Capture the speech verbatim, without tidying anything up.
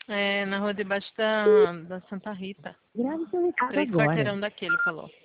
É, na rua debaixo da, da Santa Rita. Grave seu recado Três agora. quarteirão daquele, falou.